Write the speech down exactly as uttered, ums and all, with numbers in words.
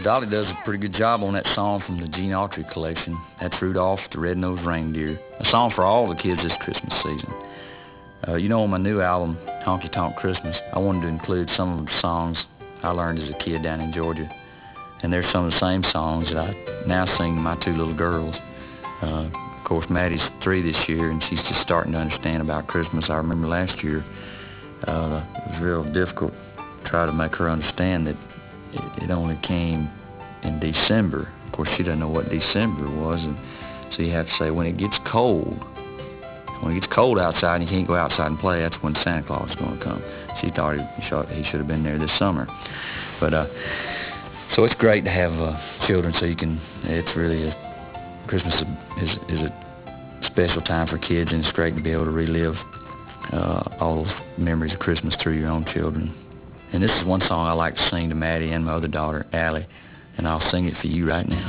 Dolly does a pretty good job on that song from the Gene Autry collection. That's Rudolph the Red-Nosed Reindeer, a song for all the kids this Christmas season. Uh, you know, on my new album, Honky Tonk Christmas, I wanted to include some of the songs I learned as a kid down in Georgia. And there's some of the same songs that I now sing to my two little girls. Uh, of course, Maddie's three this year, and she's just starting to understand about Christmas. I remember last year, uh, it was real difficult to try to make her understand that it, it only came in December. Of course, she doesn't know what December was, and so you have to say, when it gets cold, when it gets cold outside and you can't go outside and play, that's when Santa Claus is going to come. She thought he, thought he should have been there this summer. But uh, so it's great to have uh, children, so you can, it's really, a, Christmas is, is a special time for kids, and it's great to be able to relive uh, all those memories of Christmas through your own children. And this is one song I like to sing to Maddie and my other daughter, Allie, and I'll sing it for you right now.